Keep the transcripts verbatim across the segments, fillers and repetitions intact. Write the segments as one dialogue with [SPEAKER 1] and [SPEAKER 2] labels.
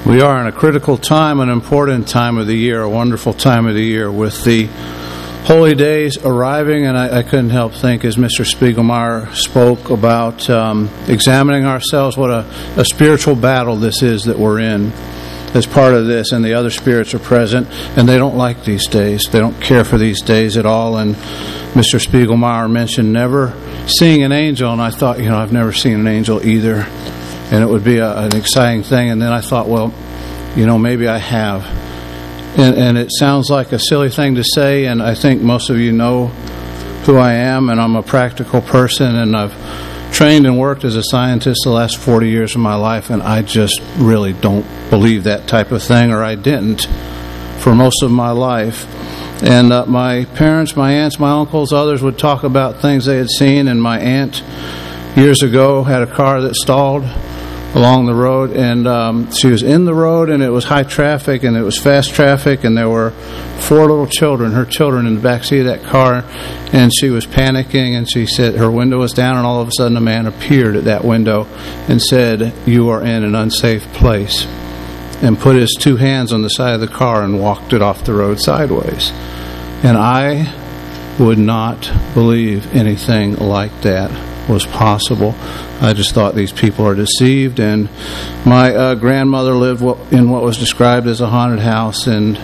[SPEAKER 1] We are in a critical time, an important time of the year, a wonderful time of the year with the holy days arriving, and I, I couldn't help think as Mister Spiegelmeyer spoke about um, examining ourselves, what a, a spiritual battle this is that we're in as part of this, and the other spirits are present, and they don't like these days. They don't care for these days at all, and Mister Spiegelmeyer mentioned never seeing an angel, and I thought, you know, I've never seen an angel either. And it would be a, an exciting thing. And then I thought, well, you know, maybe I have. And, and it sounds like a silly thing to say, and I think most of you know who I am, and I'm a practical person, and I've trained and worked as a scientist the last forty years of my life, and I just really don't believe that type of thing, or I didn't for most of my life. And uh, my parents, my aunts, my uncles, others would talk about things they had seen, and my aunt years ago had a car that stalled along the road, and um, she was in the road, and it was high traffic, and it was fast traffic, and there were four little children, her children, in the back seat of that car, and she was panicking, and she said her window was down, and all of a sudden a man appeared at that window and said, "You are in an unsafe place," and put his two hands on the side of the car and walked it off the road sideways. And I would not believe anything like that was possible. I just thought these people are deceived. And my uh, grandmother lived in what was described as a haunted house, and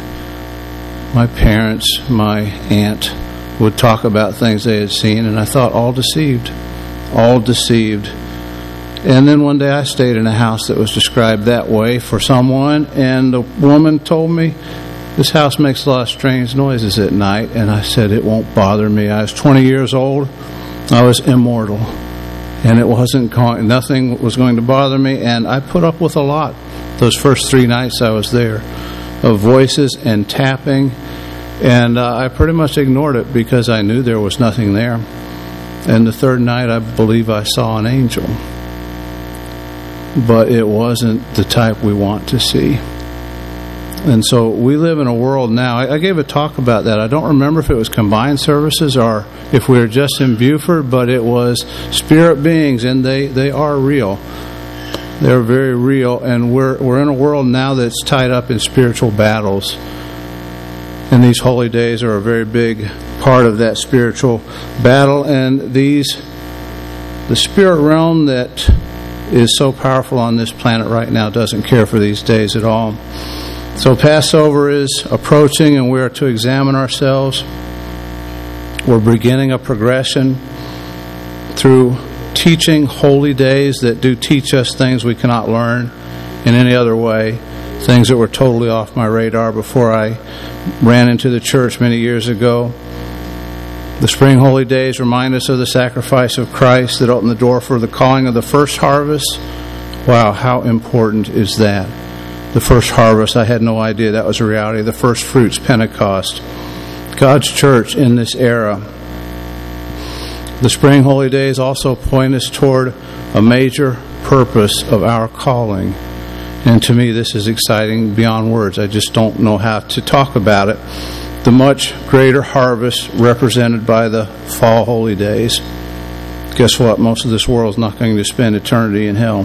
[SPEAKER 1] my parents, my aunt, would talk about things they had seen, and I thought, all deceived, all deceived. And then one day I stayed in a house that was described that way for someone, and the woman told me, "This house makes a lot of strange noises at night." And I said, "It won't bother me." I was twenty years old. I was immortal, and it wasn't going, nothing was going to bother me, and I put up with a lot those first three nights I was there, of voices and tapping, and uh, I pretty much ignored it because I knew there was nothing there. And the third night, I believe I saw an angel, but it wasn't the type we want to see. And so we live in a world now. I, I gave a talk about that. I don't remember if it was combined services or if we were just in Buford, but it was spirit beings, and they, they are real. They're very real, and we're we're in a world now that's tied up in spiritual battles. And these holy days are a very big part of that spiritual battle. And these, the spirit realm that is so powerful on this planet right now doesn't care for these days at all. So Passover is approaching, and we are to examine ourselves. We're beginning a progression through teaching holy days that do teach us things we cannot learn in any other way, things that were totally off my radar before I ran into the church many years ago. The spring holy days remind us of the sacrifice of Christ that opened the door for the calling of the first harvest. Wow, how important is that? The first harvest, I had no idea that was a reality. The first fruits, Pentecost. God's church in this era. The spring holy days also point us toward a major purpose of our calling. And to me, this is exciting beyond words. I just don't know how to talk about it. The much greater harvest represented by the fall holy days. Guess what? Most of this world is not going to spend eternity in hell.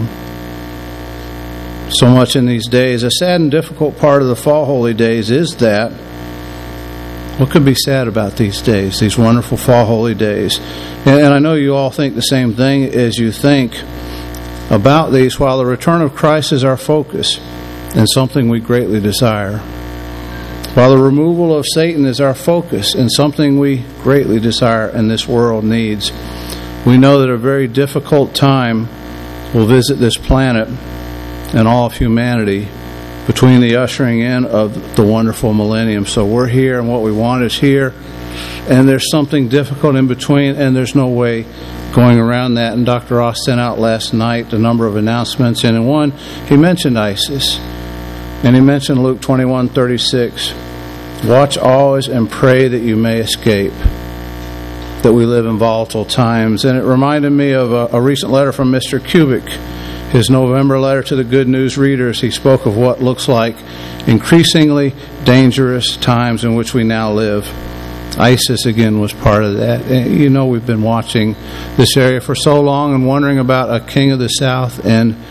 [SPEAKER 1] So much in these days. A sad and difficult part of the fall holy days is that, what could be sad about these days, these wonderful fall holy days? And, and I know you all think the same thing as you think about these. While the return of Christ is our focus and something we greatly desire, while the removal of Satan is our focus and something we greatly desire and this world needs, we know that a very difficult time will visit this planet and all of humanity between the ushering in of the wonderful millennium. So we're here, and what we want is here, and there's something difficult in between, and there's no way going around that. And Doctor Ross sent out last night a number of announcements, and in one, he mentioned ISIS, and he mentioned Luke twenty-one thirty-six. Watch always and pray that you may escape, that we live in volatile times. And it reminded me of a, a recent letter from Mister Kubik, his November letter to the Good News readers. He spoke of what looks like increasingly dangerous times in which we now live. ISIS, again, was part of that. And you know, we've been watching this area for so long and wondering about a king of the south, and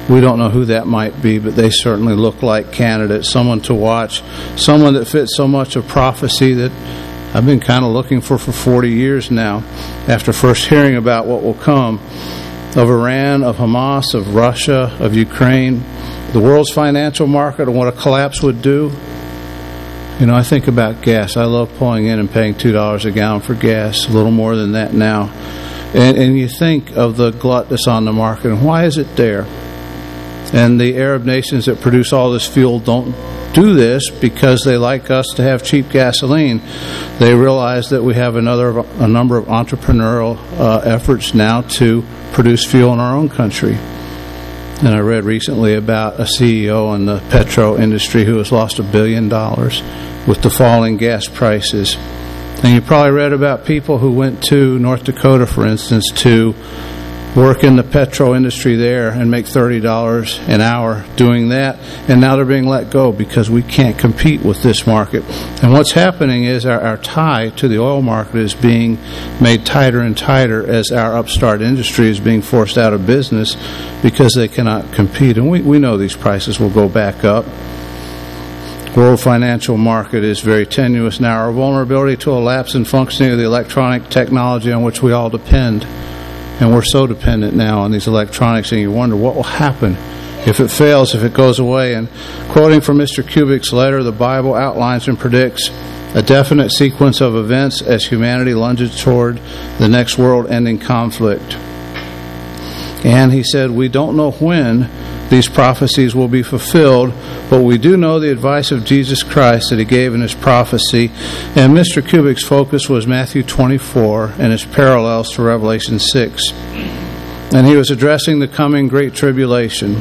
[SPEAKER 1] We don't know who that might be, but they certainly look like candidates, someone to watch, someone that fits so much of prophecy that I've been kind of looking for for forty years now, after first hearing about what will come of Iran, of Hamas, of Russia, of Ukraine, the world's financial market, and what a collapse would do. You know, I think about gas. I love pulling in and paying two dollars a gallon for gas, a little more than that now. And, and you think of the glut that's on the market, and why is it there? And the Arab nations that produce all this fuel don't do this because they like us to have cheap gasoline. They realize that we have another a number of entrepreneurial uh, efforts now to produce fuel in our own country. And I read recently about a C E O in the petro industry who has lost a billion dollars with the falling gas prices. And you probably read about people who went to North Dakota, for instance, to work in the petro industry there and make thirty dollars an hour doing that, and now they're being let go because we can't compete with this market. And what's happening is our, our tie to the oil market is being made tighter and tighter as our upstart industry is being forced out of business because they cannot compete. And we, we know these prices will go back up. World financial market is very tenuous now. Our vulnerability to a lapse in functioning of the electronic technology on which we all depend. And we're so dependent now on these electronics, and you wonder what will happen if it fails, if it goes away. And quoting from Mister Kubik's letter, the Bible outlines and predicts a definite sequence of events as humanity lunges toward the next world-ending conflict. And he said, we don't know when these prophecies will be fulfilled, but we do know the advice of Jesus Christ that he gave in his prophecy. And Mister Kubik's focus was Matthew twenty-four and its parallels to Revelation six. And he was addressing the coming great tribulation.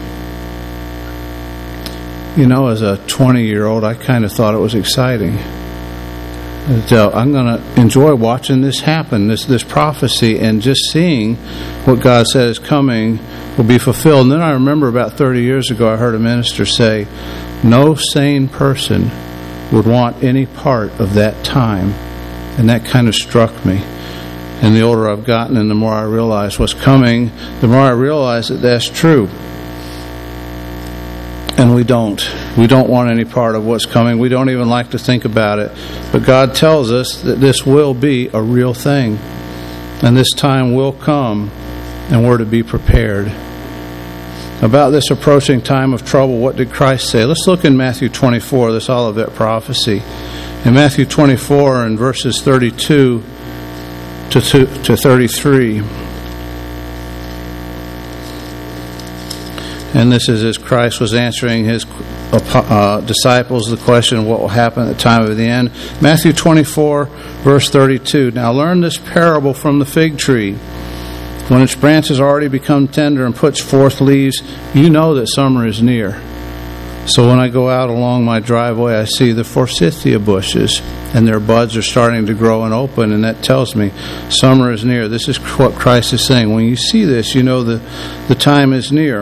[SPEAKER 1] You know, as a twenty-year-old, I kind of thought it was exciting. So I'm going to enjoy watching this happen, this this prophecy, and just seeing what God said is coming will be fulfilled. And then I remember about thirty years ago, I heard a minister say, no sane person would want any part of that time. And that kind of struck me. And the older I've gotten and the more I realize what's coming, the more I realize that that's true. And we don't. We don't want any part of what's coming. We don't even like to think about it. But God tells us that this will be a real thing. And this time will come, and we're to be prepared. About this approaching time of trouble, what did Christ say? Let's look in Matthew twenty-four, this Olivet prophecy. In Matthew twenty-four, in verses thirty-two to thirty-three. And this is as Christ was answering his uh, disciples the question of what will happen at the time of the end. Matthew twenty-four, verse thirty-two. Now learn this parable from the fig tree. When its branches already become tender and puts forth leaves, you know that summer is near. So when I go out along my driveway, I see the forsythia bushes, and their buds are starting to grow and open, and that tells me summer is near. This is what Christ is saying. When you see this, you know the, the time is near.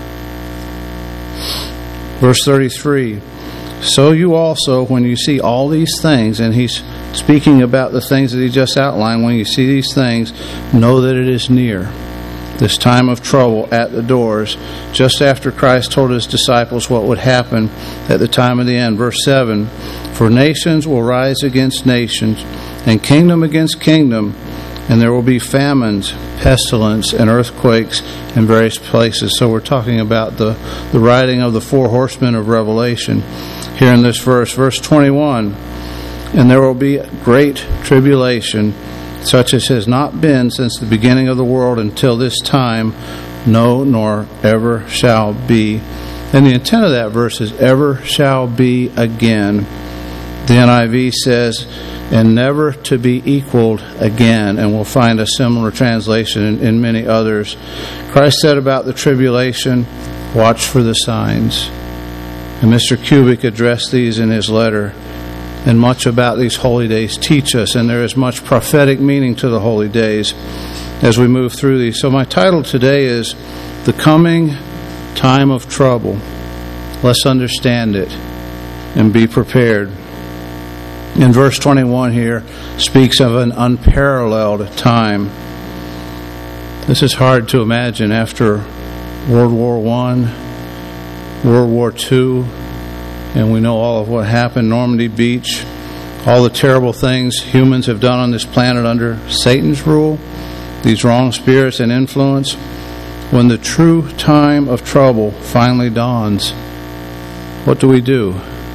[SPEAKER 1] Verse thirty-three, so you also, when you see all these things, and he's speaking about the things that he just outlined, when you see these things, know that it is near, this time of trouble at the doors, just after Christ told his disciples what would happen at the time of the end. Verse seven, for nations will rise against nations, and kingdom against kingdom, and there will be famines, pestilence, and earthquakes in various places. So we're talking about the, the riding of the four horsemen of Revelation here in this verse. Verse twenty-one, and there will be great tribulation, such as has not been since the beginning of the world until this time, no, nor ever shall be. And the intent of that verse is ever shall be again. The N I V says, and never to be equaled again. And we'll find a similar translation in, in many others. Christ said about the tribulation, watch for the signs. And Mister Kubik addressed these in his letter. And much about these holy days teach us, and there is much prophetic meaning to the holy days as we move through these. So my title today is The Coming Time of Trouble. Let's understand it and be prepared. In verse twenty-one here, speaks of an unparalleled time. This is hard to imagine after World War One, World War Two, and we know all of what happened, Normandy Beach, all the terrible things humans have done on this planet under Satan's rule, these wrong spirits and influence. When the true time of trouble finally dawns, what do we do?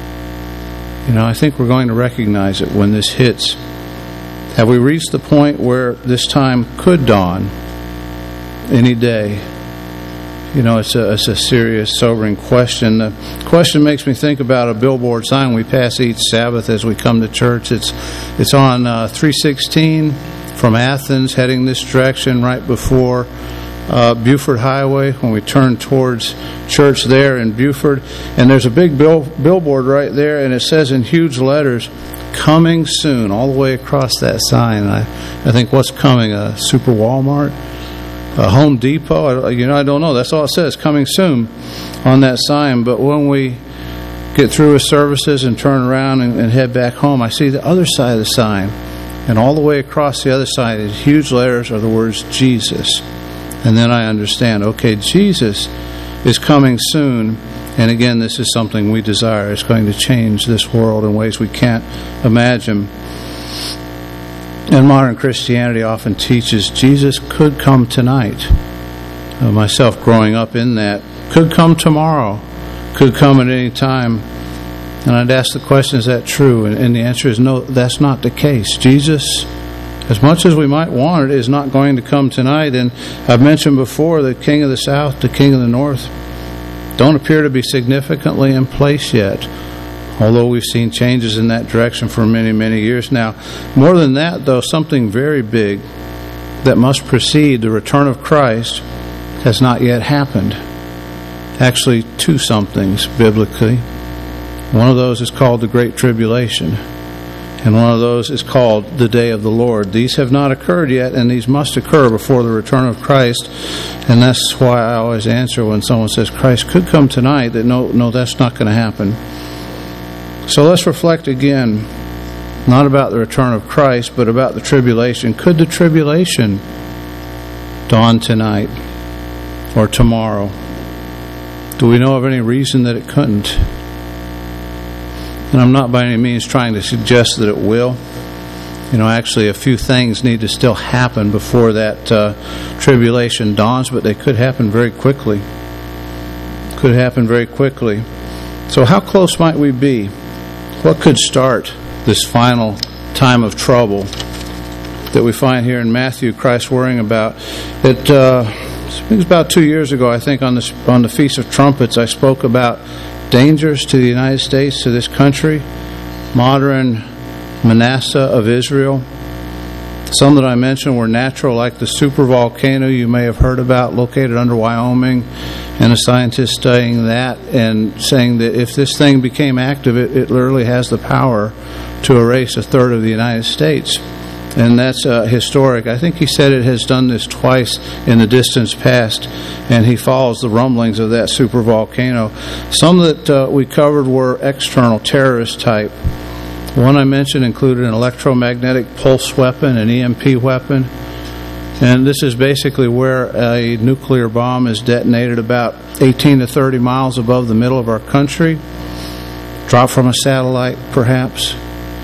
[SPEAKER 1] You know, I think we're going to recognize it when this hits. Have we reached the point where this time could dawn any day? You know, it's a, it's a serious, sobering question. The question makes me think about a billboard sign we pass each Sabbath as we come to church. It's it's on uh, three sixteen from Athens, heading this direction right before uh, Buford Highway when we turn towards church there in Buford. And there's a big bill, billboard right there, and it says in huge letters, "Coming soon," all the way across that sign. I, I think, what's coming? A Super Walmart? A Home Depot? I, you know, I don't know. That's all it says, "Coming soon," on that sign. But when we get through with services and turn around and, and head back home, I see the other side of the sign. And all the way across the other side, in huge letters, are the words Jesus. And then I understand, okay, Jesus is coming soon. And again, this is something we desire. It's going to change this world in ways we can't imagine. And modern Christianity often teaches Jesus could come tonight. Uh, myself growing up in that, could come tomorrow, could come at any time. And I'd ask the question, is that true? And, and the answer is no, that's not the case. Jesus, as much as we might want it, is not going to come tonight. And I've mentioned before, the King of the South, the King of the North, don't appear to be significantly in place yet, although we've seen changes in that direction for many, many years now. More than that, though, something very big that must precede the return of Christ has not yet happened. Actually, two somethings biblically. One of those is called the Great Tribulation, and one of those is called the Day of the Lord. These have not occurred yet, and these must occur before the return of Christ. And that's why I always answer when someone says Christ could come tonight, that no, no, that's not going to happen. So let's reflect again, not about the return of Christ, but about the tribulation. Could the tribulation dawn tonight or tomorrow? Do we know of any reason that it couldn't? And I'm not by any means trying to suggest that it will. You know, actually a few things need to still happen before that uh, tribulation dawns, but they could happen very quickly. Could happen very quickly. So how close might we be? What could start this final time of trouble that we find here in Matthew, Christ worrying about? It, uh, it was about two years ago, I think, on the, on the Feast of Trumpets, I spoke about dangers to the United States, to this country, modern Manasseh of Israel. Some that I mentioned were natural, like the supervolcano you may have heard about, located under Wyoming, and a scientist studying that and saying that if this thing became active, it, it literally has the power to erase a third of the United States. And that's uh, historic. I think he said it has done this twice in the distant past, and he follows the rumblings of that supervolcano. Some that uh, we covered were external, terrorist type. One I mentioned included an electromagnetic pulse weapon, an E M P weapon. And this is basically where a nuclear bomb is detonated about eighteen to thirty miles above the middle of our country, dropped from a satellite perhaps.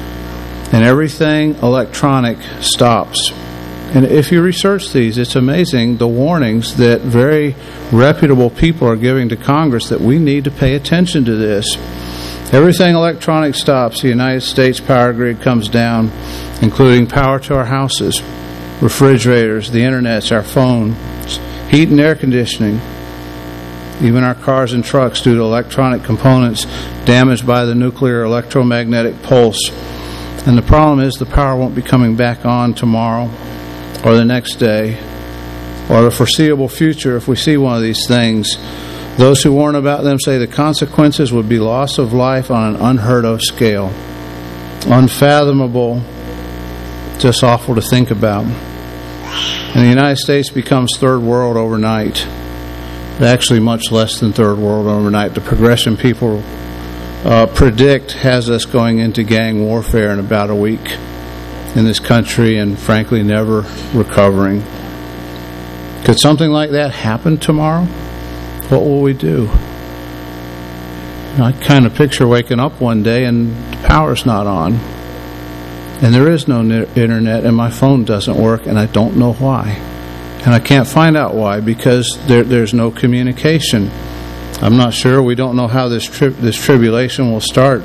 [SPEAKER 1] And everything electronic stops. And if you research these, it's amazing the warnings that very reputable people are giving to Congress that we need to pay attention to this. Everything electronic stops. The United States power grid comes down, including power to our houses, refrigerators, the internets, our phones, heat and air conditioning, even our cars and trucks due to electronic components damaged by the nuclear electromagnetic pulse. And the problem is the power won't be coming back on tomorrow or the next day or the foreseeable future if we see one of these things. Those who warn about them say the consequences would be loss of life on an unheard of scale. Unfathomable, just awful to think about. And the United States becomes third world overnight. Actually much less than third world overnight. The progression people Uh, predict has us going into gang warfare in about a week in this country, and frankly never recovering. Could something like that happen tomorrow? what will we do? I kind of picture waking up one day and the power's not on. And there is no internet, and my phone doesn't work, and I don't know why. And I can't find out why, because there, there's no communication. I'm not sure. We don't know how this tri- this tribulation will start.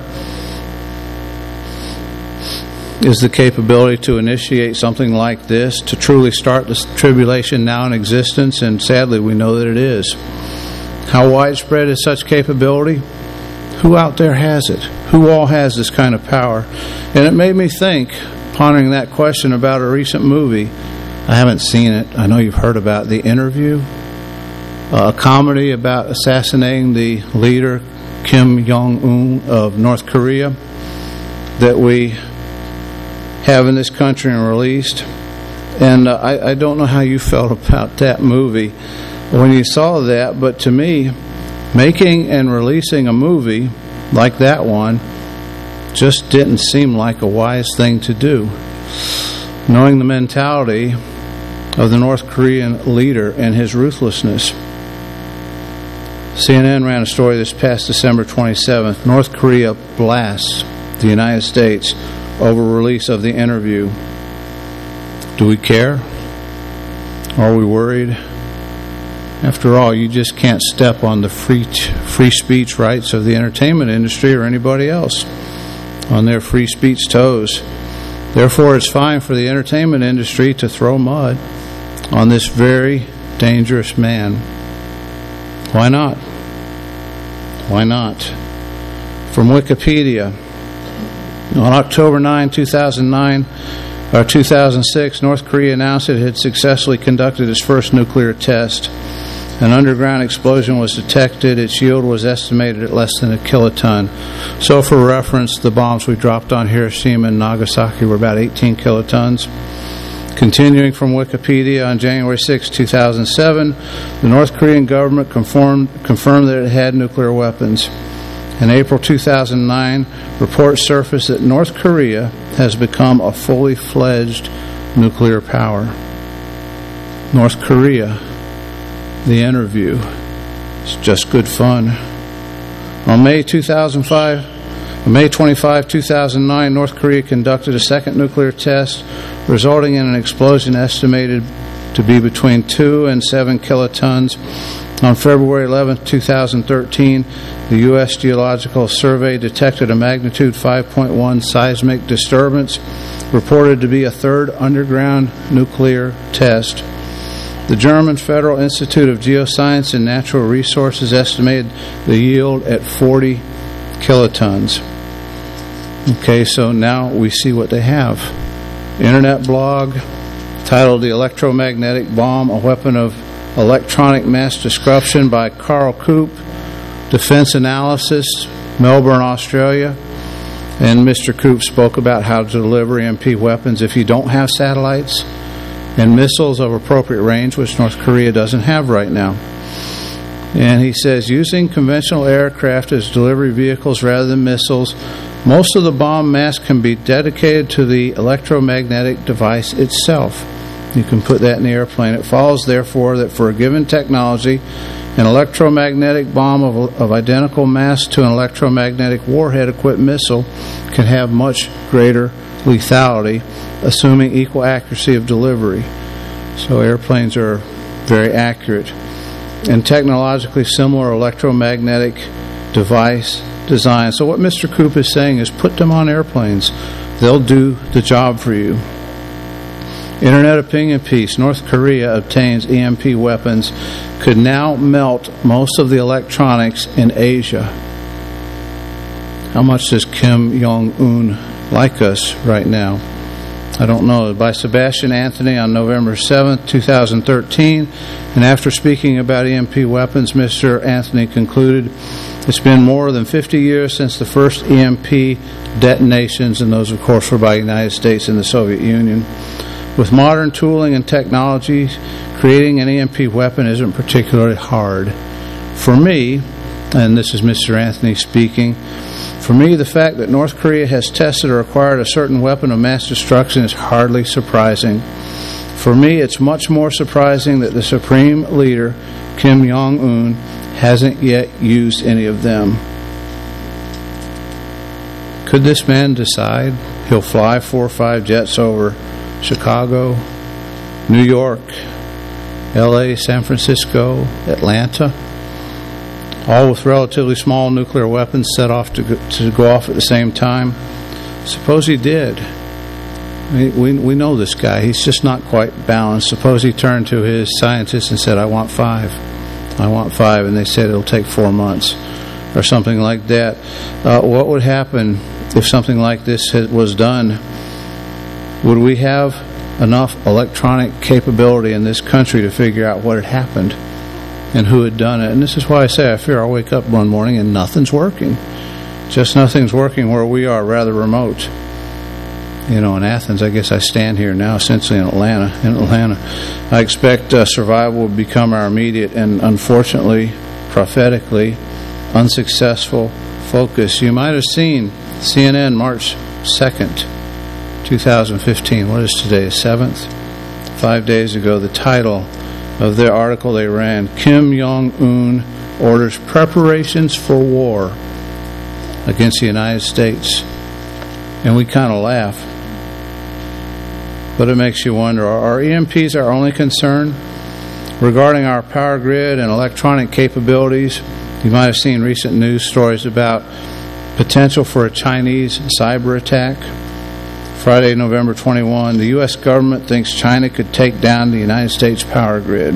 [SPEAKER 1] Is the capability to initiate something like this, to truly start this tribulation now in existence? And sadly, we know that it is. How widespread is such capability? Who out there has it? Who all has this kind of power? And it made me think, pondering that question, about a recent movie. I haven't seen it. I know you've heard about The Interview, a comedy about assassinating the leader, Kim Jong-un of North Korea, that we have in this country and released. And uh, I, I don't know how you felt about that movie when you saw that, but to me, making and releasing a movie like that one just didn't seem like a wise thing to do, knowing the mentality of the North Korean leader and his ruthlessness. C N N ran a story this past December twenty-seventh. North Korea blasts the United States over release of The Interview. Do we care? Are we worried? After all, you just can't step on the free free speech rights of the entertainment industry or anybody else on their free speech toes. Therefore, it's fine for the entertainment industry to throw mud on this very dangerous man. Why not? Why not? From Wikipedia, on October ninth, two thousand nine, or two thousand six, North Korea announced it had successfully conducted its first nuclear test. An underground explosion was detected. Its yield was estimated at less than a kiloton. So for reference, the bombs we dropped on Hiroshima and Nagasaki were about eighteen kilotons. Continuing from Wikipedia, on January sixth, two thousand seven, the North Korean government confirmed, confirmed that it had nuclear weapons. In April two thousand nine, reports surfaced that North Korea has become a fully fledged nuclear power. North Korea, The Interview. It's just good fun. On May two thousand five, on May twenty-fifth, two thousand nine, North Korea conducted a second nuclear test, resulting in an explosion estimated to be between two and seven kilotons. On February eleventh, two thousand thirteen, the U S Geological Survey detected a magnitude five point one seismic disturbance, reported to be a third underground nuclear test. The German Federal Institute of Geoscience and Natural Resources estimated the yield at forty kilotons. Okay, so now we see what they have. Internet blog titled The Electromagnetic Bomb, a Weapon of Electronic Mass Destruction by Carl Koop, Defense Analysis, Melbourne, Australia. And Mister Koop spoke about how to deliver E M P weapons if you don't have satellites and missiles of appropriate range, which North Korea doesn't have right now. And he says, using conventional aircraft as delivery vehicles rather than missiles, most of the bomb mass can be dedicated to the electromagnetic device itself. You can put that in the airplane. It follows, therefore, that for a given technology, an electromagnetic bomb of, of identical mass to an electromagnetic warhead-equipped missile can have much greater lethality, assuming equal accuracy of delivery. So airplanes are very accurate. And technologically similar electromagnetic device design. So what Mister Koop is saying is put them on airplanes. They'll do the job for you. Internet opinion piece. North Korea obtains E M P weapons, could now melt most of the electronics in Asia. How much does Kim Jong-un like us right now? I don't know. By Sebastian Anthony on November seventh, two thousand thirteen. And after speaking about E M P weapons, Mister Anthony concluded, it's been more than fifty years since the first E M P detonations, and those, of course, were by the United States and the Soviet Union. With modern tooling and technology, creating an E M P weapon isn't particularly hard. For me, and this is Mister Anthony speaking, for me, the fact that North Korea has tested or acquired a certain weapon of mass destruction is hardly surprising. For me, it's much more surprising that the Supreme Leader Kim Jong-un hasn't yet used any of them. Could this man decide he'll fly four or five jets over Chicago, New York, L A, San Francisco, Atlanta, all with relatively small nuclear weapons set off to go, to go off at the same time? Suppose he did. We, we we know this guy. He's just not quite balanced. Suppose he turned to his scientists and said, I want five. I want five. And they said it'll take four months or something like that. Uh, what would happen if something like this was done? Would we have enough electronic capability in this country to figure out what had happened and who had done it? And this is why I say I fear I'll wake up one morning and nothing's working. Just nothing's working where we are, rather remote. You know, in Athens, I guess I stand here now, essentially in Atlanta. In Atlanta, I expect uh, survival will become our immediate and, unfortunately, prophetically, unsuccessful focus. You might have seen C N N March second, twenty fifteen. What is today, the seventh? Five days ago, the title of their article they ran, Kim Jong-un orders preparations for war against the United States. And we kind of laugh. But it makes you wonder, are E M Ps our only concern? Regarding our power grid and electronic capabilities, you might have seen recent news stories about potential for a Chinese cyber attack. Friday, November twenty-first, the U S government thinks China could take down the United States power grid.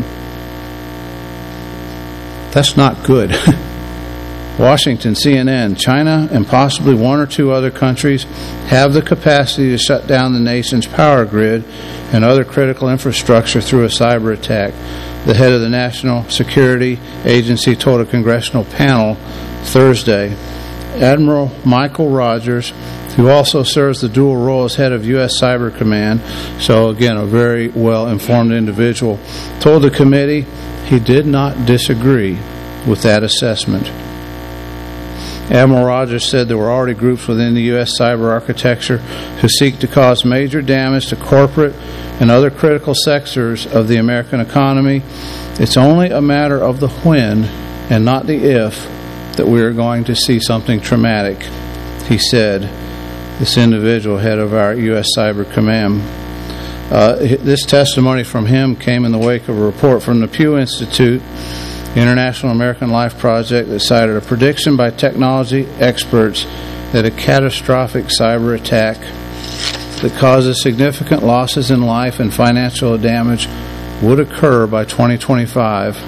[SPEAKER 1] That's not good. Washington, C N N, China and possibly one or two other countries have the capacity to shut down the nation's power grid and other critical infrastructure through a cyber attack. The head of the National Security Agency told a congressional panel Thursday. Admiral Michael Rogers, who also serves the dual role as head of U S Cyber Command, so again, a very well-informed individual, told the committee he did not disagree with that assessment. Admiral Rogers said there were already groups within the U S cyber architecture who seek to cause major damage to corporate and other critical sectors of the American economy. It's only a matter of the when and not the if that we are going to see something traumatic, he said, this individual, head of our U S Cyber Command. Uh, this testimony from him came in the wake of a report from the Pew Institute, the International American Life Project, that cited a prediction by technology experts that a catastrophic cyber attack that causes significant losses in life and financial damage would occur by twenty twenty-five.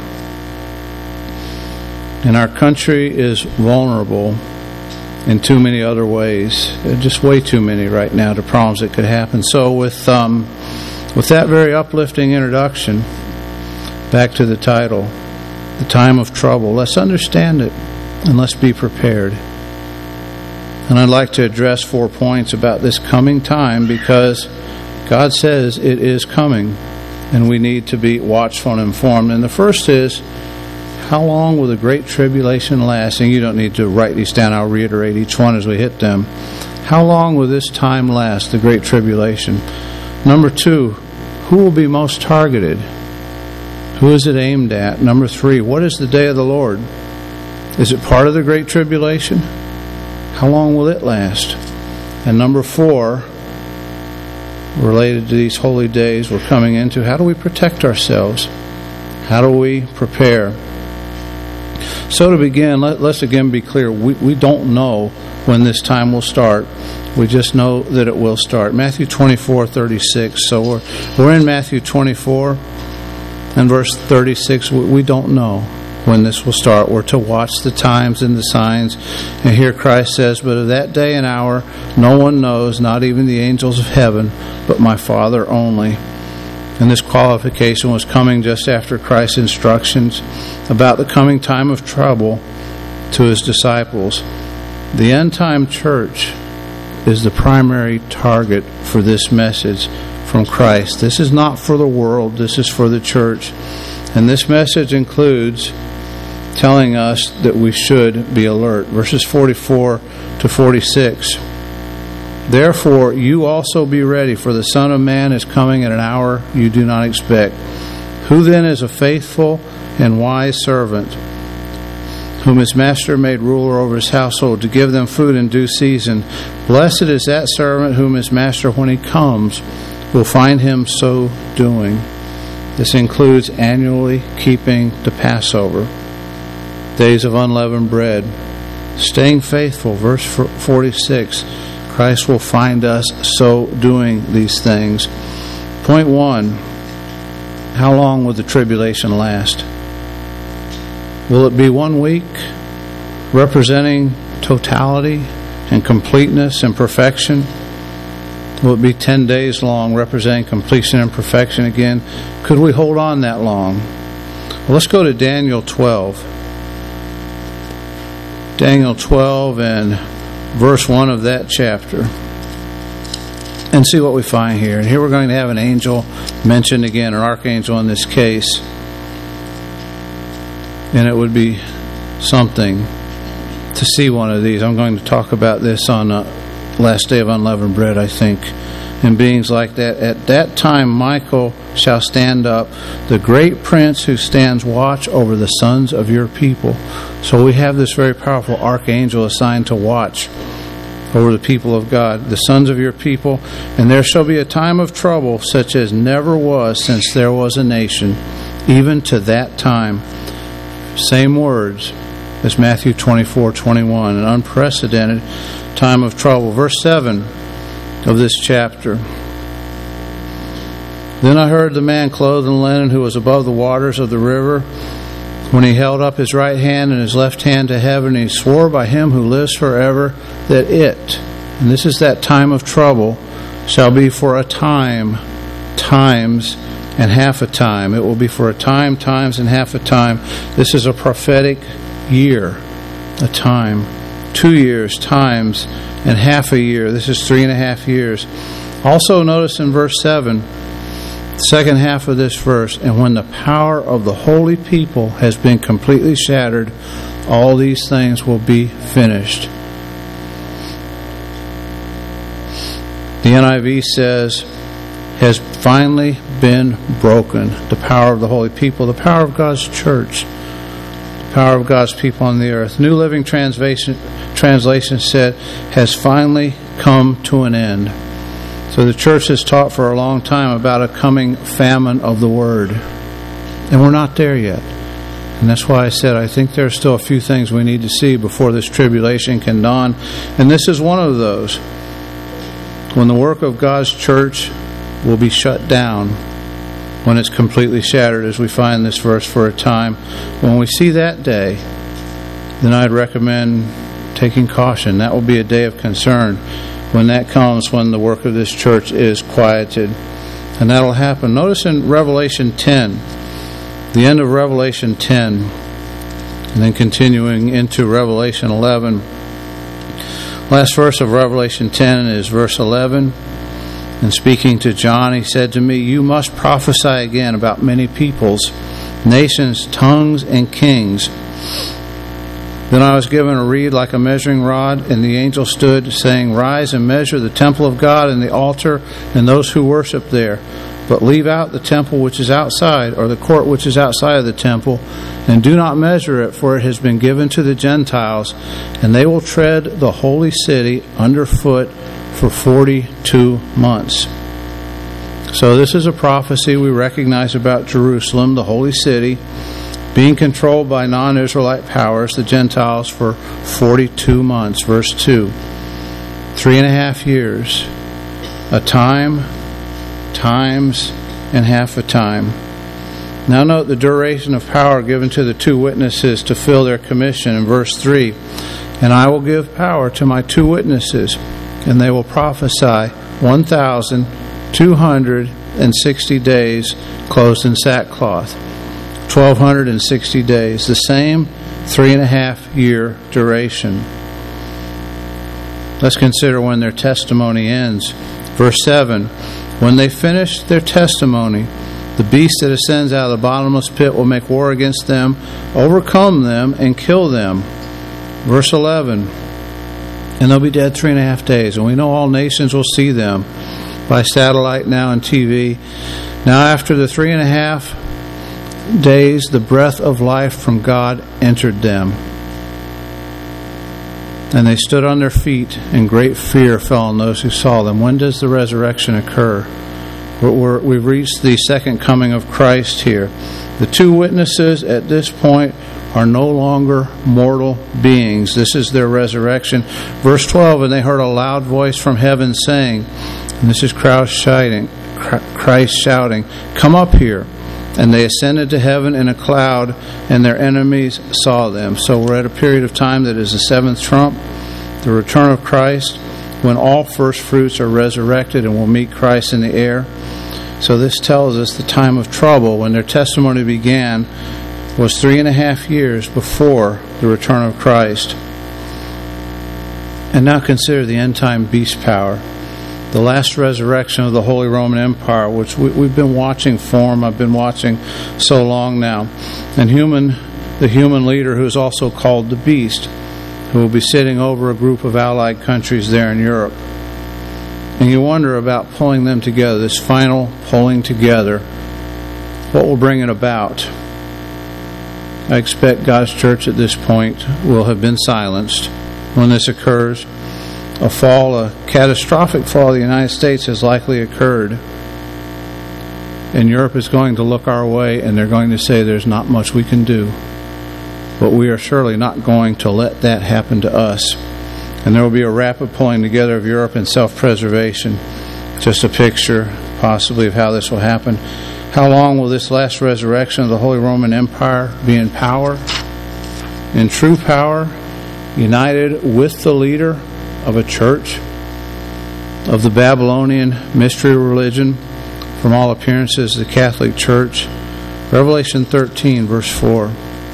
[SPEAKER 1] And our country is vulnerable in too many other ways, just way too many right now, to problems that could happen. So with um, with that very uplifting introduction, back to the title, The Time of Trouble. Let's understand it and let's be prepared. And I'd like to address four points about this coming time, because God says it is coming and we need to be watchful and informed. And the first is, how long will the Great Tribulation last? And you don't need to write these down. I'll reiterate each one as we hit them. How long will this time last, the Great Tribulation? Number two, who will be most targeted? Who is it aimed at? Number three, what is the day of the Lord? Is it part of the Great Tribulation? How long will it last? And number four, related to these holy days we're coming into, how do we protect ourselves? How do we prepare? So to begin, let, let's again be clear. We, we don't know when this time will start. We just know that it will start. Matthew twenty-four thirty-six. So we're, we're in Matthew twenty-four and verse thirty-six. We, we don't know when this will start. We're to watch the times and the signs. And here Christ says, but of that day and hour no one knows, not even the angels of heaven, but my Father only. And this qualification was coming just after Christ's instructions about the coming time of trouble to his disciples. The end-time church is the primary target for this message from Christ. This is not for the world. This is for the church. And this message includes telling us that we should be alert. Verses forty-four to forty-six. Therefore, you also be ready, for the Son of Man is coming at an hour you do not expect. Who then is a faithful and wise servant, whom his master made ruler over his household, to give them food in due season. Blessed is that servant whom his master, when he comes, will find him so doing. This includes annually keeping the Passover, days of unleavened bread, staying faithful. Verse forty-six, Christ will find us so doing these things. Point one, how long will the tribulation last? Will it be one week, representing totality and completeness and perfection? Will it be ten days long, representing completion and perfection again? Could we hold on that long? Well, let's go to Daniel twelve. Daniel twelve and verse one of that chapter, and see what we find here. And here we're going to have an angel mentioned again, an archangel in this case. And it would be something to see one of these. I'm going to talk about this on the last day of unleavened bread, I think. And beings like that. At that time Michael shall stand up, the great prince who stands watch over the sons of your people. So we have this very powerful archangel assigned to watch over the people of God, the sons of your people. And there shall be a time of trouble such as never was since there was a nation, even to that time. Same words as Matthew twenty-four twenty-one, an unprecedented time of trouble. Verse seven of this chapter. Then I heard the man clothed in linen who was above the waters of the river, when he held up his right hand and his left hand to heaven, and he swore by him who lives forever that it, and this is that time of trouble, shall be for a time, times, and half a time. It will be for a time, times, and half a time. This is a prophetic year, a time. Two years, times, and half a year. This is three and a half years. Also notice in verse seven, the second half of this verse, and when the power of the holy people has been completely shattered, all these things will be finished. The N I V says, has finally been broken. The power of the holy people, the power of God's church, the power of God's people on the earth. New Living Translation, translation said, has finally come to an end. So the church has taught for a long time about a coming famine of the Word. And we're not there yet. And that's why I said I think there's still a few things we need to see before this tribulation can dawn. And this is one of those. When the work of God's church will be shut down, when it's completely shattered, as we find this verse, for a time. When we see that day, then I'd recommend taking caution. That will be a day of concern when that comes, when the work of this church is quieted. And that'll happen. Notice in Revelation ten, the end of Revelation ten, and then continuing into Revelation eleven. Last verse of Revelation ten is verse eleven. And speaking to John, he said to me, you must prophesy again about many peoples, nations, tongues, and kings. Then I was given a reed like a measuring rod, and the angel stood, saying, rise and measure the temple of God and the altar and those who worship there. But leave out the temple which is outside, or the court which is outside of the temple, and do not measure it, for it has been given to the Gentiles, and they will tread the holy city underfoot for forty-two months. So this is a prophecy we recognize about Jerusalem, the holy city, being controlled by non-Israelite powers, the Gentiles, for forty-two months. Verse two. Three and a half years. A time, times, and half a time. Now note the duration of power given to the two witnesses to fill their commission in verse three. And I will give power to my two witnesses, and they will prophesy one thousand two hundred sixty days clothed in sackcloth. twelve sixty days. The same three and a half year duration. Let's consider when their testimony ends. Verse seven. When they finish their testimony, the beast that ascends out of the bottomless pit will make war against them, overcome them, and kill them. Verse eleven. And they'll be dead three and a half days. And we know all nations will see them by satellite now and T V. Now after the three and a half days the breath of life from God entered them. And they stood on their feet, and great fear fell on those who saw them. When does the resurrection occur? We're, we've reached the second coming of Christ here. The two witnesses at this point are no longer mortal beings. This is their resurrection. Verse twelve, and they heard a loud voice from heaven saying, and this is Christ shouting, Christ shouting, come up here. And they ascended to heaven in a cloud, and their enemies saw them. So we're at a period of time that is the seventh trump, the return of Christ, when all first fruits are resurrected and will meet Christ in the air. So this tells us the time of trouble, when their testimony began, was three and a half years before the return of Christ. And now consider the end-time beast power. The last resurrection of the Holy Roman Empire, which we, we've been watching form. I've been watching so long now. And human, the human leader, who is also called the beast, who will be sitting over a group of allied countries there in Europe. And you wonder about pulling them together, this final pulling together. What will bring it about? I expect God's church at this point will have been silenced when this occurs. A fall, a catastrophic fall of the United States has likely occurred. And Europe is going to look our way, and they're going to say there's not much we can do. But we are surely not going to let that happen to us. And there will be a rapid pulling together of Europe in self-preservation. Just a picture, possibly, of how this will happen. How long will this last resurrection of the Holy Roman Empire be in power? In true power, united with the leader of a church, of the Babylonian mystery religion, from all appearances the Catholic Church. Revelation thirteen, verse four.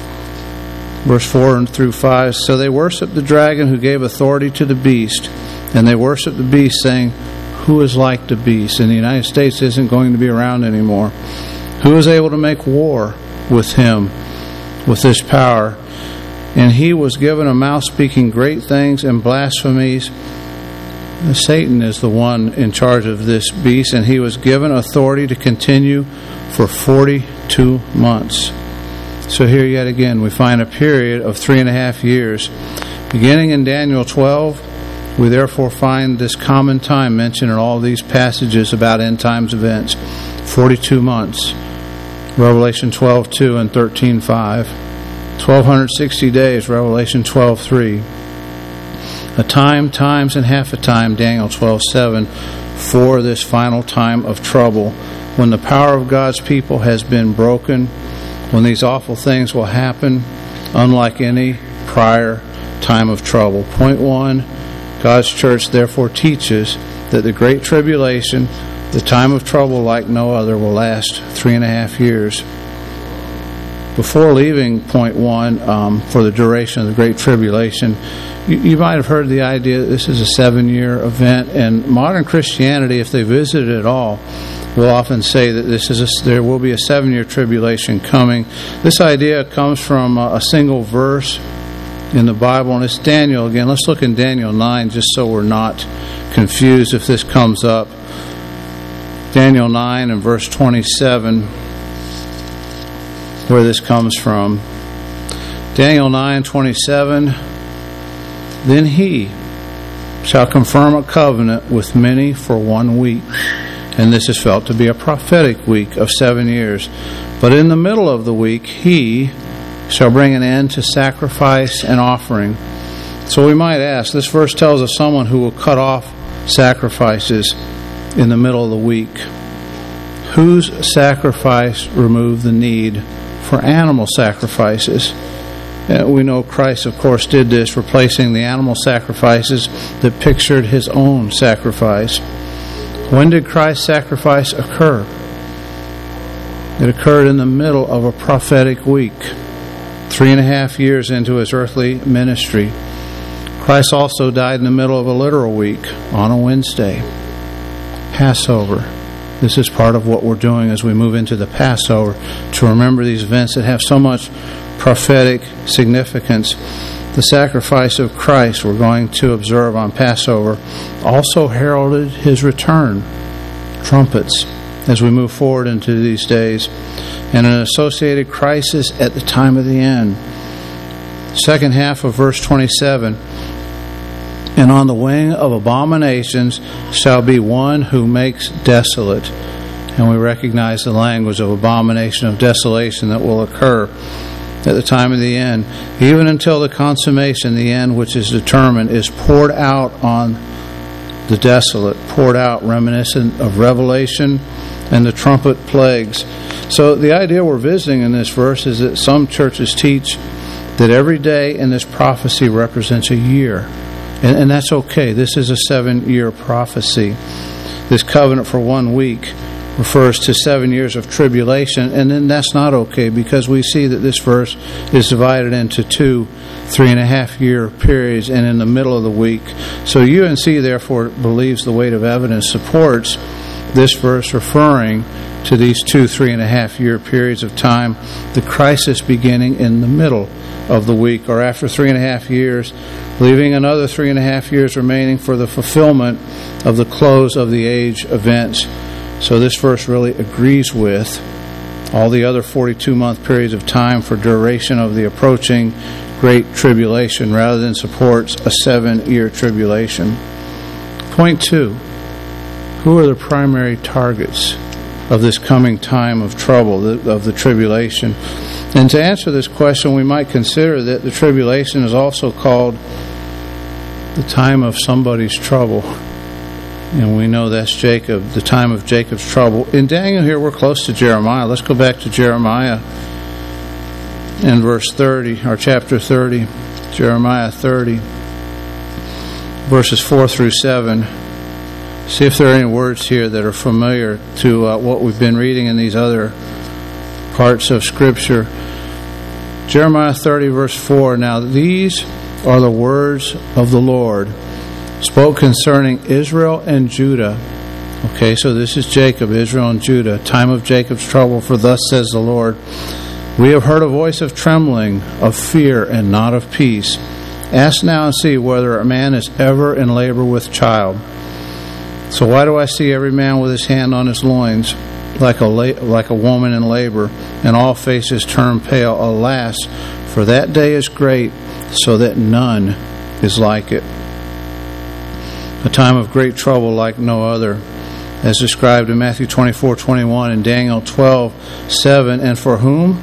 [SPEAKER 1] Verse four and through five. So they worshiped the dragon who gave authority to the beast, and they worshiped the beast, saying, who is like the beast? And the United States isn't going to be around anymore. Who is able to make war with him, with this power? And he was given a mouth speaking great things and blasphemies. Satan is the one in charge of this beast, and he was given authority to continue for forty-two months. So here yet again we find a period of three and a half years. Beginning in Daniel twelve, we therefore find this common time mentioned in all these passages about end times events. forty-two months. Revelation twelve two and thirteen five. twelve sixty days, Revelation twelve three. A time, times, and half a time, Daniel twelve seven, for this final time of trouble, when the power of God's people has been broken, when these awful things will happen, unlike any prior time of trouble. Point one, God's church therefore teaches that the Great Tribulation, the time of trouble like no other, will last three and a half years. Before leaving point one, um, for the duration of the Great Tribulation, you, you might have heard the idea that this is a seven-year event. And modern Christianity, if they visit it at all, will often say that this is a, there will be a seven-year tribulation coming. This idea comes from a, a single verse in the Bible, and it's Daniel again. Let's look in Daniel nine, just so we're not confused if this comes up. Daniel nine and verse twenty-seven. Where this comes from. Daniel nine twenty-seven. Then he shall confirm a covenant with many for one week. And this is felt to be a prophetic week of seven years. But in the middle of the week, he shall bring an end to sacrifice and offering. So we might ask, this verse tells of someone who will cut off sacrifices in the middle of the week. Whose sacrifice removed the need for animal sacrifices? And we know Christ, of course, did this, replacing the animal sacrifices that pictured his own sacrifice. When did Christ's sacrifice occur? It occurred in the middle of a prophetic week, three and a half years into his earthly ministry. Christ also died in the middle of a literal week on a Wednesday, Passover. This is part of what we're doing as we move into the Passover, to remember these events that have so much prophetic significance. The sacrifice of Christ we're going to observe on Passover also heralded his return. Trumpets as we move forward into these days, and an associated crisis at the time of the end. Second half of verse twenty-seven, and on the wing of abominations shall be one who makes desolate. And we recognize the language of abomination, of desolation that will occur at the time of the end, even until the consummation, the end which is determined, is poured out on the desolate, poured out, reminiscent of Revelation and the trumpet plagues. So the idea we're visiting in this verse is that some churches teach that every day in this prophecy represents a year. And, and that's okay. This is a seven-year prophecy. This covenant for one week refers to seven years of tribulation, and then that's not okay, because we see that this verse is divided into two three and a half year periods and in the middle of the week. So U N C therefore believes the weight of evidence supports this verse referring to these two three and a half year periods of time, the crisis beginning in the middle of the week, or after three and a half years, leaving another three and a half years remaining for the fulfillment of the close of the age events. So this verse really agrees with all the other forty-two month periods of time for duration of the approaching Great Tribulation, rather than supports a seven-year tribulation. Point two, who are the primary targets of this coming time of trouble, of the tribulation? And to answer this question, we might consider that the tribulation is also called the time of somebody's trouble. And we know that's Jacob, the time of Jacob's trouble. In Daniel here, we're close to Jeremiah. Let's go back to Jeremiah in verse thirty, or chapter thirty, Jeremiah thirty, verses four through seven. See if there are any words here that are familiar to uh, what we've been reading in these other parts of Scripture. Jeremiah thirty, verse four, now these are the words of the Lord, spoke concerning Israel and Judah. Okay, so this is Jacob, Israel and Judah, time of Jacob's trouble, for thus says the Lord, we have heard a voice of trembling, of fear, and not of peace. Ask now and see whether a man is ever in labor with child. So why do I see every man with his hand on his loins, like a la- like a woman in labor, and all faces turn pale? Alas, for that day is great, so that none is like it. A time of great trouble like no other, as described in Matthew twenty-four twenty-one and Daniel twelve seven. And for whom?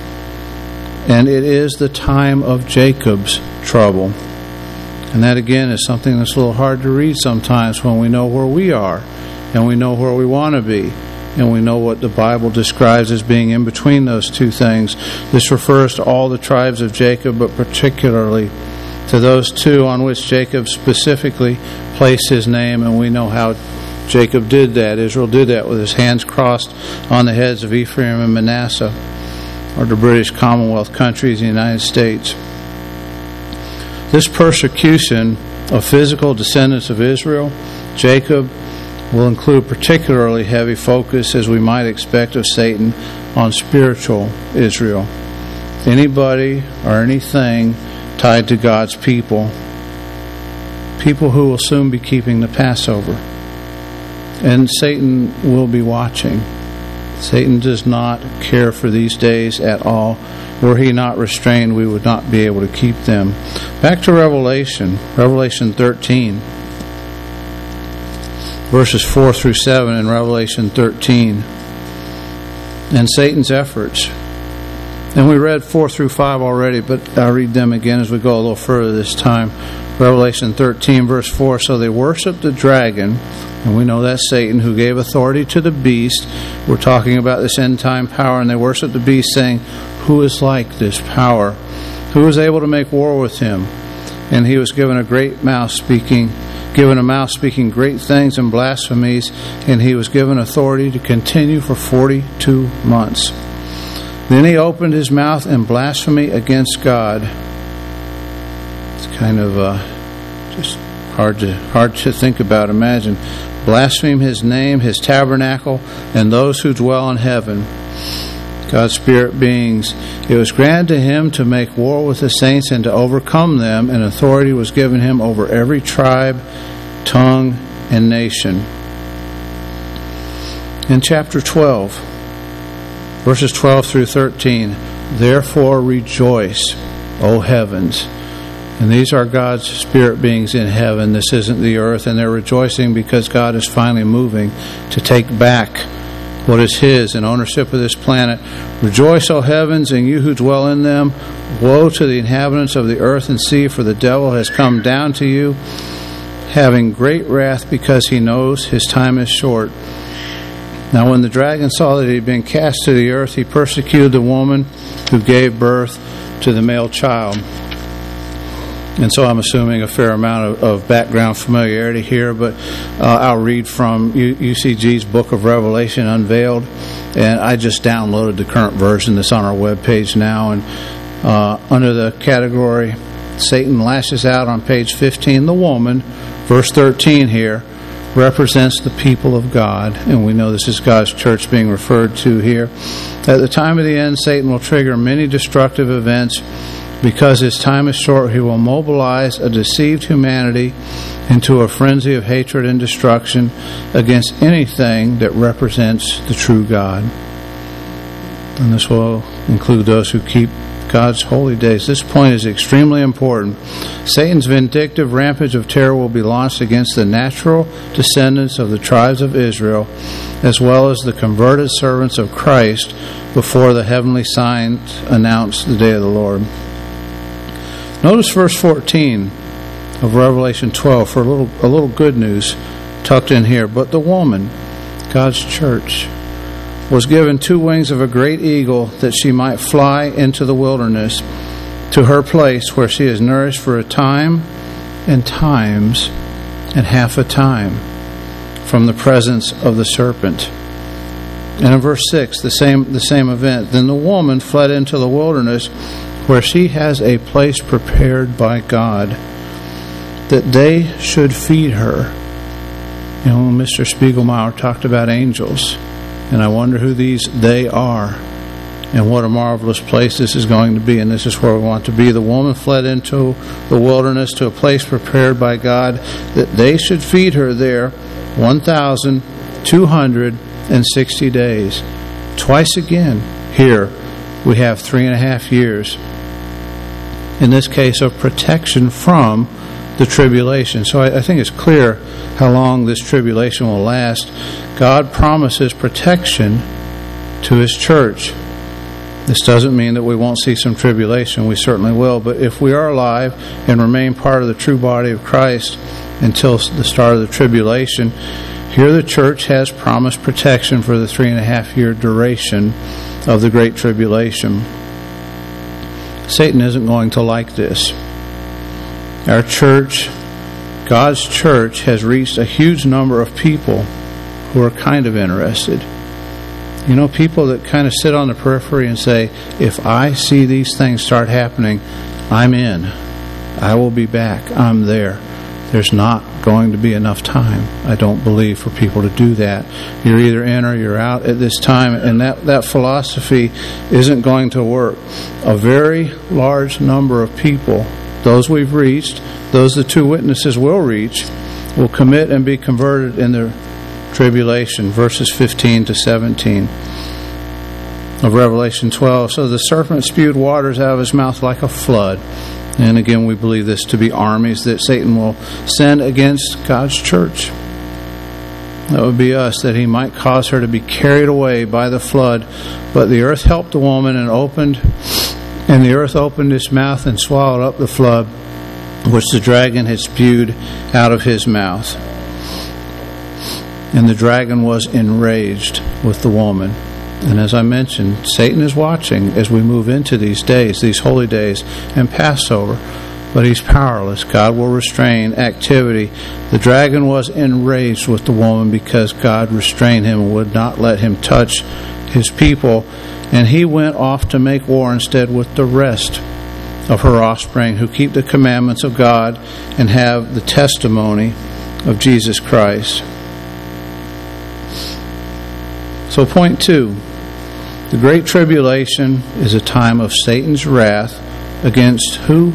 [SPEAKER 1] And it is the time of Jacob's trouble. And that again is something that's a little hard to read sometimes when we know where we are and we know where we want to be and we know what the Bible describes as being in between those two things. This refers to all the tribes of Jacob, but particularly to those two on which Jacob specifically placed his name, and we know how Jacob did that. Israel did that with his hands crossed on the heads of Ephraim and Manasseh, or the British Commonwealth countries in the United States. This persecution of physical descendants of Israel, Jacob, will include particularly heavy focus, as we might expect of Satan, on spiritual Israel. Anybody or anything tied to God's people, people who will soon be keeping the Passover. And Satan will be watching. Satan does not care for these days at all. Were he not restrained, we would not be able to keep them. Back to Revelation, Revelation thirteen, verses four through seven in Revelation thirteen, and Satan's efforts. And we read four through five already, but I'll read them again as we go a little further this time. Revelation thirteen, verse four, so they worshiped the dragon, and we know that's Satan, who gave authority to the beast. We're talking about this end-time power, and they worshiped the beast, saying, who is like this power? Who is able to make war with him? And he was given a great mouth speaking, given a mouth speaking great things and blasphemies, and he was given authority to continue for forty-two months. Then he opened his mouth in blasphemy against God. It's kind of uh, just hard to hard to think about. Imagine, blaspheme his name, his tabernacle, and those who dwell in heaven, God's spirit beings. It was granted to him to make war with the saints and to overcome them, and authority was given him over every tribe, tongue, and nation. In chapter twelve, verses twelve through thirteen, therefore rejoice, O heavens. And these are God's spirit beings in heaven. This isn't the earth. And they're rejoicing because God is finally moving to take back what is His in ownership of this planet. Rejoice, O heavens, and you who dwell in them. Woe to the inhabitants of the earth and sea, for the devil has come down to you, having great wrath, because he knows his time is short. Now when the dragon saw that he had been cast to the earth, he persecuted the woman who gave birth to the male child. And so I'm assuming a fair amount of, of background familiarity here, but uh, I'll read from U C G's Book of Revelation Unveiled, and I just downloaded the current version that's on our webpage now. And uh, under the category Satan lashes out on page fifteen, the woman, verse thirteen here, represents the people of God, and we know this is God's church being referred to here. At the time of the end, Satan will trigger many destructive events. Because his time is short, he will mobilize a deceived humanity into a frenzy of hatred and destruction against anything that represents the true God. And this will include those who keep God's holy days. This point is extremely important. Satan's vindictive rampage of terror will be launched against the natural descendants of the tribes of Israel, as well as the converted servants of Christ, before the heavenly signs announce the day of the Lord. Notice verse fourteen of Revelation twelve for a little a little good news tucked in here. But the woman, God's church, was given two wings of a great eagle, that she might fly into the wilderness to her place where she is nourished for a time and times and half a time from the presence of the serpent. And in verse six, the same the same event. Then the woman fled into the wilderness, where she has a place prepared by God, that they should feed her. You know, Mister Spiegelmauer talked about angels, and I wonder who these they are, and what a marvelous place this is going to be, and this is where we want to be. The woman fled into the wilderness to a place prepared by God, that they should feed her there one thousand two hundred sixty days. Twice again, here we have three and a half years, in this case, of protection from the tribulation. So I, I think it's clear how long this tribulation will last. God promises protection to His church. This doesn't mean that we won't see some tribulation. We certainly will. But if we are alive and remain part of the true body of Christ until the start of the tribulation, here the church has promised protection for the three and a half year duration of the Great Tribulation. Satan isn't going to like this. Our church, God's church, has reached a huge number of people who are kind of interested. You know, people that kind of sit on the periphery and say, if I see these things start happening, I'm in. I will be back. I'm there. There's not going to be enough time, I don't believe, for people to do that. You're either in or you're out at this time, and that, that philosophy isn't going to work. A very large number of people, those we've reached, those the two witnesses will reach, will commit and be converted in the tribulation, verses fifteen to seventeen of Revelation twelve. So the serpent spewed waters out of his mouth like a flood. And again, we believe this to be armies that Satan will send against God's church. That would be us, that he might cause her to be carried away by the flood. But the earth helped the woman and opened, and the earth opened its mouth and swallowed up the flood, which the dragon had spewed out of his mouth. And the dragon was enraged with the woman. And as I mentioned, Satan is watching as we move into these days, these holy days, and Passover. But he's powerless. God will restrain activity. The dragon was enraged with the woman because God restrained him and would not let him touch his people. And he went off to make war instead with the rest of her offspring who keep the commandments of God and have the testimony of Jesus Christ. So point two, the Great Tribulation is a time of Satan's wrath against who?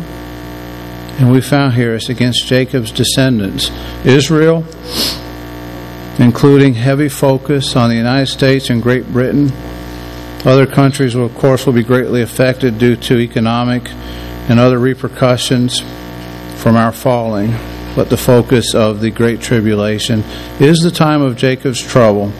[SPEAKER 1] And we found here it's against Jacob's descendants. Israel including heavy focus on the United States and Great Britain. Other countries, will, of course, will be greatly affected due to economic and other repercussions from our falling. But the focus of the Great Tribulation is the time of Jacob's trouble.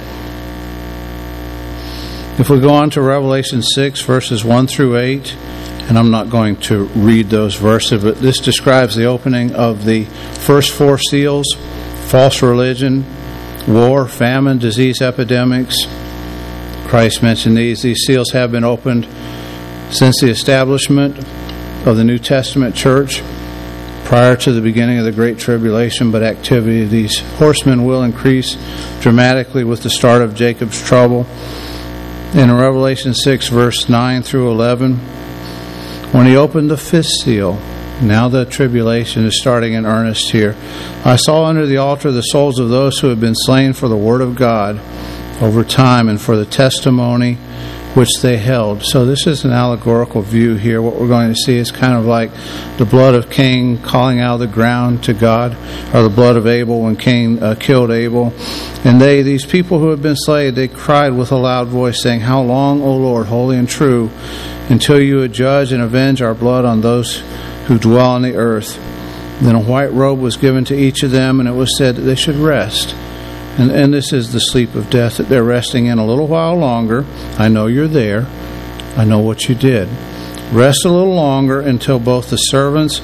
[SPEAKER 1] If we go on to Revelation six, verses one through eight, and I'm not going to read those verses, but this describes the opening of the first four seals: false religion, war, famine, disease, epidemics. Christ mentioned these. These seals have been opened since the establishment of the New Testament church prior to the beginning of the Great Tribulation, but activity of these horsemen will increase dramatically with the start of Jacob's trouble. In Revelation six, verse nine through eleven, when he opened the fifth seal, now the tribulation is starting in earnest here, I saw under the altar the souls of those who had been slain for the word of God over time and for the testimony which they held. So this is an allegorical view here. What we're going to see is kind of like the blood of Cain calling out of the ground to God, or the blood of Abel when Cain uh, killed Abel. And they, these people who had been slain, they cried with a loud voice, saying, "How long, O Lord, holy and true, until you would judge and avenge our blood on those who dwell on the earth?" Then a white robe was given to each of them, and it was said that they should rest. And, and this is the sleep of death that they're resting in a little while longer. I know you're there. I know what you did. Rest a little longer until both the servants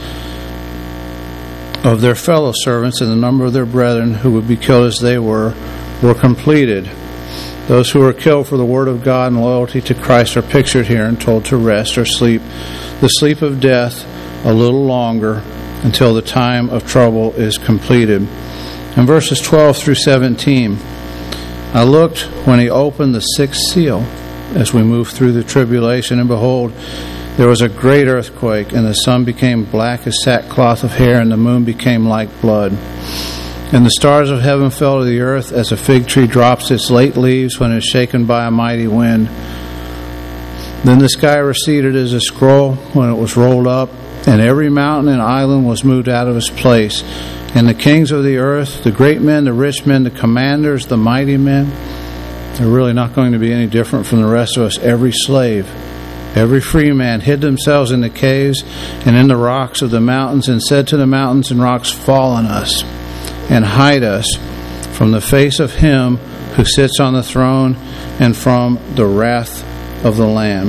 [SPEAKER 1] of their fellow servants and the number of their brethren who would be killed as they were, were completed. Those who were killed for the word of God and loyalty to Christ are pictured here and told to rest or sleep, the sleep of death, a little longer until the time of trouble is completed. In verses twelve through seventeen, I looked when he opened the sixth seal as we moved through the tribulation, and behold, there was a great earthquake, and the sun became black as sackcloth of hair, and the moon became like blood. And the stars of heaven fell to the earth as a fig tree drops its late leaves when it is shaken by a mighty wind. Then the sky receded as a scroll when it was rolled up, and every mountain and island was moved out of its place. And the kings of the earth, the great men, the rich men, the commanders, the mighty men, they're really not going to be any different from the rest of us. Every slave, every free man hid themselves in the caves and in the rocks of the mountains, and said to the mountains and rocks, "Fall on us and hide us from the face of him who sits on the throne and from the wrath of the Lamb."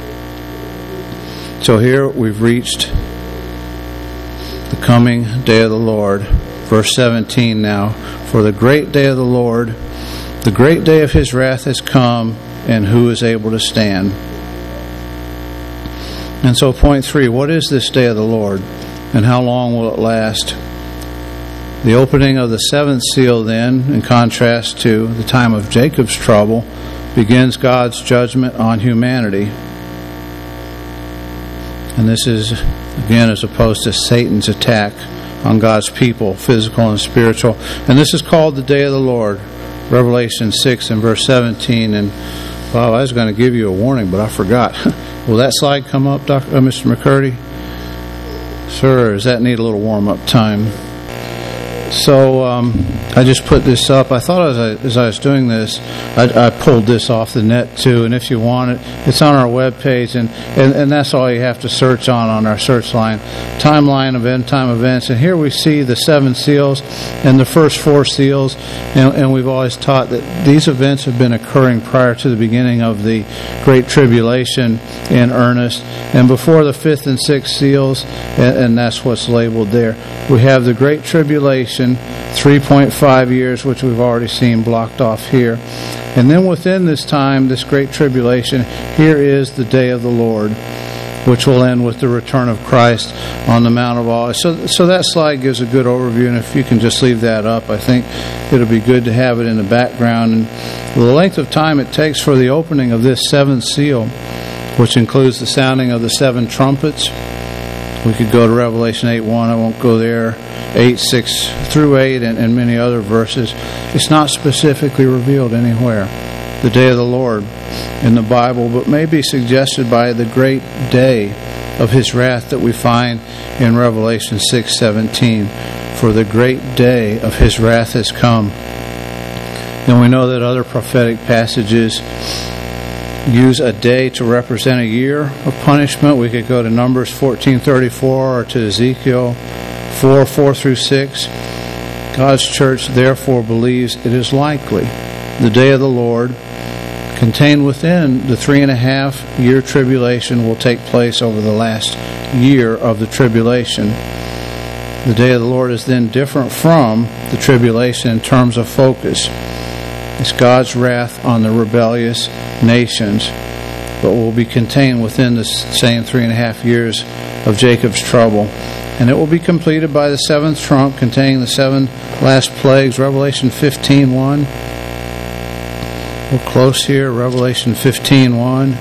[SPEAKER 1] So here we've reached the coming day of the Lord. Verse seventeen now, "For the great day of the Lord, the great day of his wrath has come, and who is able to stand?" And so point three, what is this day of the Lord, and how long will it last? The opening of the seventh seal then, in contrast to the time of Jacob's trouble, begins God's judgment on humanity. And this is, again, as opposed to Satan's attack on God's people, physical and spiritual. And this is called the day of the Lord. Revelation six and verse seventeen. And, wow, I was going to give you a warning, but I forgot. Will that slide come up, Doctor Uh, Mister McCurdy? Sir, does that need a little warm-up time? So um, I just put this up. I thought as I, as I was doing this, I, I pulled this off the net too. And if you want it, it's on our webpage, and, and, and that's all you have to search on on our search line, timeline of end time events. And here we see the seven seals and the first four seals. And, and we've always taught that these events have been occurring prior to the beginning of the Great Tribulation in earnest, and before the fifth and sixth seals, and, and that's what's labeled there. We have the Great Tribulation, three point five years, which we've already seen blocked off here. And then within this time, this Great Tribulation, here is the day of the Lord, which will end with the return of Christ on the Mount of Olives. So, so that slide gives a good overview, and if you can just leave that up, I think it'll be good to have it in the background. And the length of time it takes for the opening of this seventh seal, which includes the sounding of the seven trumpets. We could go to Revelation eight one. I won't go there. eight six through eight and, and many other verses. It's not specifically revealed anywhere, the day of the Lord in the Bible, but may be suggested by the great day of his wrath that we find in Revelation six seventeen. For the great day of his wrath has come. And we know that other prophetic passages use a day to represent a year of punishment. We could go to Numbers fourteen thirty-four or to Ezekiel four, four through six. God's church therefore believes it is likely the day of the Lord, contained within the three and a half year tribulation, will take place over the last year of the tribulation. The day of the Lord is then different from the tribulation in terms of focus. It's God's wrath on the rebellious nations, but will be contained within the same three and a half years of Jacob's trouble. And it will be completed by the seventh trump containing the seven last plagues. Revelation fifteen one. We're close here. Revelation fifteen one.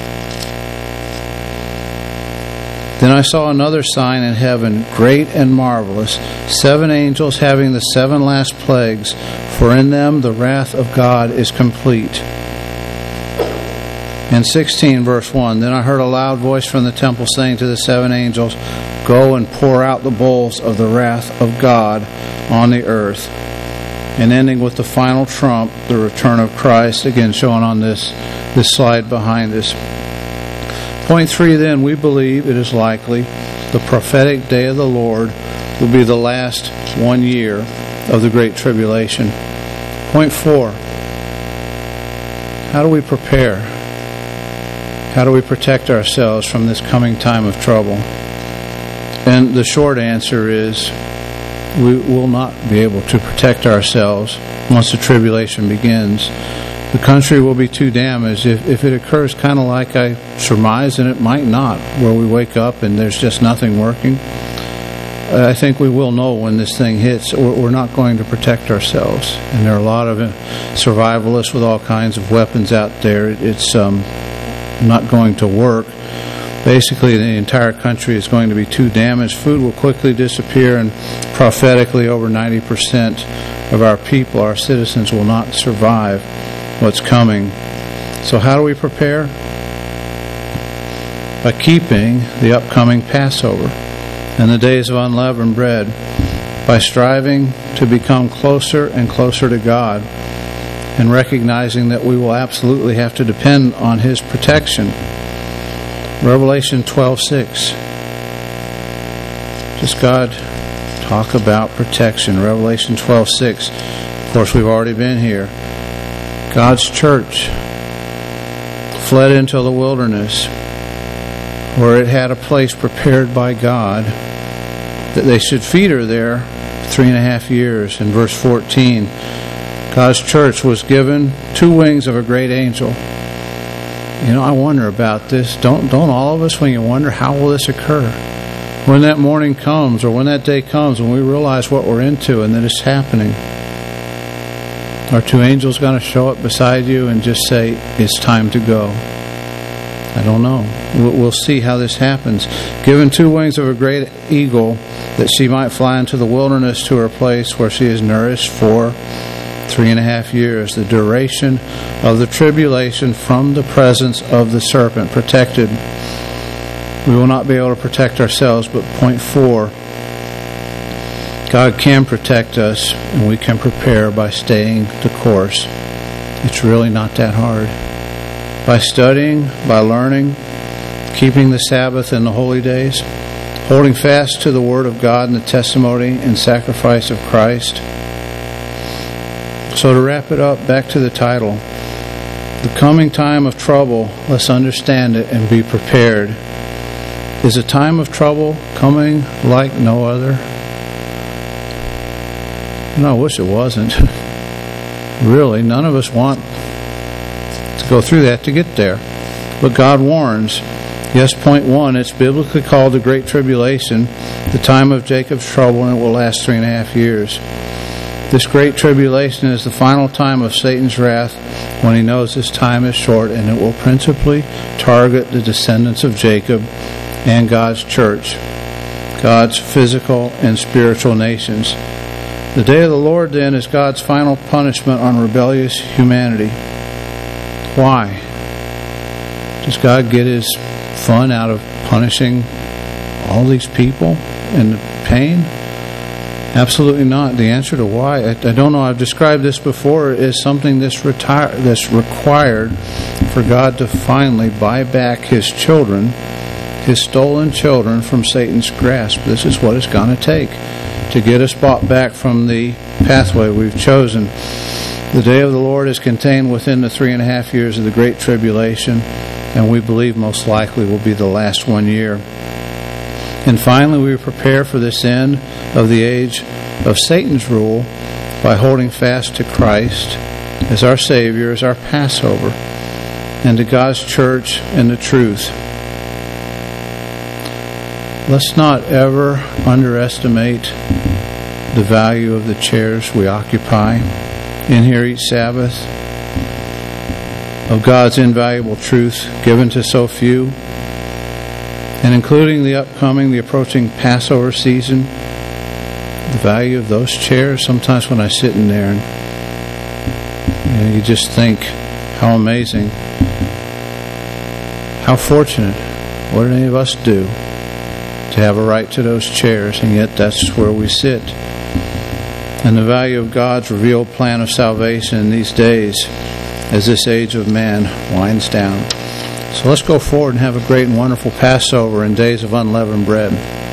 [SPEAKER 1] Then I saw another sign in heaven, great and marvelous, seven angels having the seven last plagues, for in them the wrath of God is complete. And sixteen verse one, Then I heard a loud voice from the temple saying to the seven angels, Go and pour out the bowls of the wrath of God on the earth. And ending with the final trump, the return of Christ, again shown on this, this slide behind us. Point three, then, we believe it is likely the prophetic day of the Lord will be the last one year of the Great Tribulation. Point four, how do we prepare? How do we protect ourselves from this coming time of trouble? And the short answer is we will not be able to protect ourselves once the tribulation begins. The country will be too damaged. If, if it occurs kind of like I surmise, and it might not, where we wake up and there's just nothing working, I think we will know when this thing hits we're not going to protect ourselves. And there are a lot of survivalists with all kinds of weapons out there. It's um, not going to work. Basically, the entire country is going to be too damaged. Food will quickly disappear, and prophetically, over ninety percent of our people, our citizens, will not survive what's coming. So how do we prepare? By keeping the upcoming Passover and the days of unleavened bread, by striving to become closer and closer to God, and recognizing that we will absolutely have to depend on His protection. Revelation twelve six. Just God talk about protection. Revelation twelve six. Of course, we've already been here. God's church fled into the wilderness, where it had a place prepared by God that they should feed her there three and a half years. In verse fourteen, God's church was given two wings of a great angel. You know, I wonder about this. Don't don't all of us, when you wonder, how will this occur? When that morning comes, or when that day comes, when we realize what we're into and that it's happening, are two angels going to show up beside you and just say, it's time to go? I don't know. We'll, we'll see how this happens. Given two wings of a great eagle, that she might fly into the wilderness to her place where she is nourished for three and a half years, the duration of the tribulation from the presence of the serpent, protected. We will not be able to protect ourselves, but point four, God can protect us, and we can prepare by staying the course. It's really not that hard. By studying, by learning, keeping the Sabbath and the holy days, holding fast to the Word of God and the testimony and sacrifice of Christ. So to wrap it up, back to the title, the coming time of trouble, let's understand it and be prepared. Is a time of trouble coming like no other? No, I wish it wasn't. Really, none of us want to go through that to get there. But God warns. Yes, point one, it's biblically called the Great Tribulation, the time of Jacob's trouble, and it will last three and a half years. This Great Tribulation is the final time of Satan's wrath, when he knows his time is short, and it will principally target the descendants of Jacob and God's church, God's physical and spiritual nations. The day of the Lord, then, is God's final punishment on rebellious humanity. Why? Does God get his fun out of punishing all these people and the pain? Absolutely not. The answer to why, I, I don't know, I've described this before, is something that's, retire, that's required for God to finally buy back His children, His stolen children, from Satan's grasp. This is what it's going to take to get us bought back from the pathway we've chosen. The day of the Lord is contained within the three and a half years of the Great Tribulation, and we believe most likely will be the last one year. And finally, we prepare for this end of the age of Satan's rule by holding fast to Christ as our Savior, as our Passover, and to God's church and the truth. Let's not ever underestimate the value of the chairs we occupy in here each Sabbath, of God's invaluable truth given to so few, and including the upcoming, the approaching Passover season, the value of those chairs. Sometimes when I sit in there, and you know, you just think how amazing, how fortunate, what did any of us do to have a right to those chairs, and yet that's where we sit. And the value of God's revealed plan of salvation in these days as this age of man winds down. So let's go forward and have a great and wonderful Passover and days of unleavened bread.